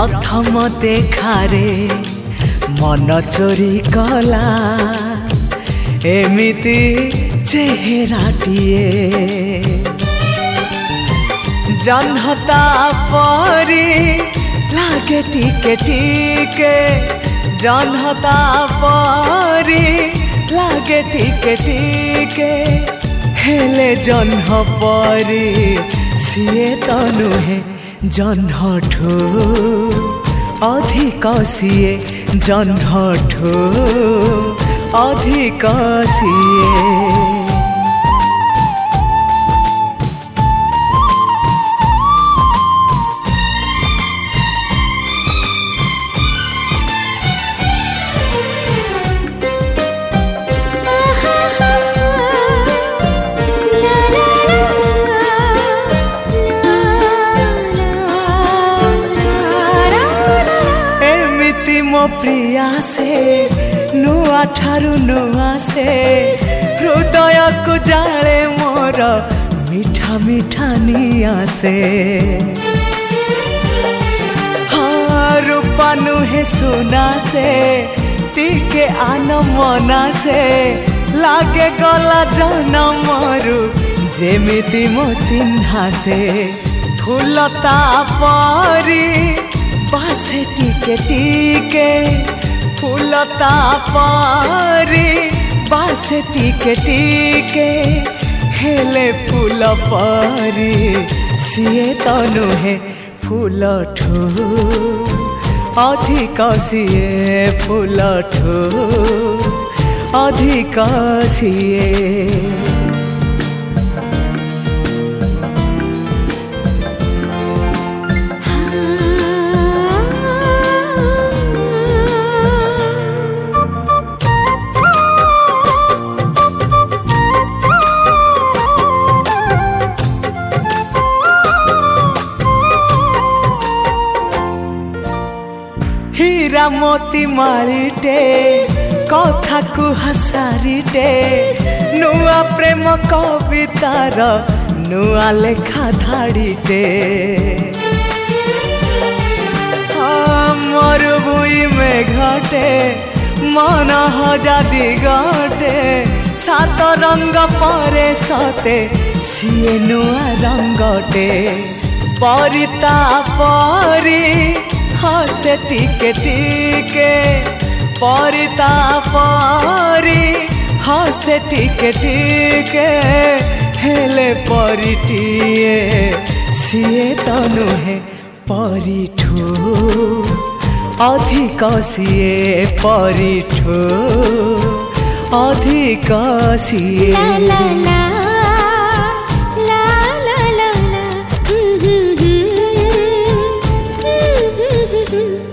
प्रथम देखारे मन चोरी कला एमिति चेहराटिए जन्हता परी लागे टिके टिके जन्हता परी लागे टिके टिके हेले जन्ह परी सिए तो नुहे जन्हठू अधिक सिए जन्हठू अधिक सिए मो प्रिया से नुआ ठारू नुआ से हृदय को जाले मोर मीठा मीठा निया से हाँ रूपा नुहे सुना से टिके आन मना से लागे गला जनम मरु जेमिति मो चिन्हा से फूलता परी बासे टिके टिके फूलता परी बासे टिके टिके हेले फूल परी सिए तो नुहे फूलठू अधिक सिए फूलठू अधिक सिए हीरा मोती माळीटे कथा को हसारीटे नुआ प्रेम कवितार नुआ लेखा धाड़ीटे मरुभूमि में घटे मन हजादी गटे सात रंग परे सते सिए नुआ रंगटे परिता परी हसे टिके टिके परिता परी हसे टिके टिके हेले परिटिए सिए तो नुहे परिठू अधिक सिए परिठू अधिक सिए ला ला ला ला ला ला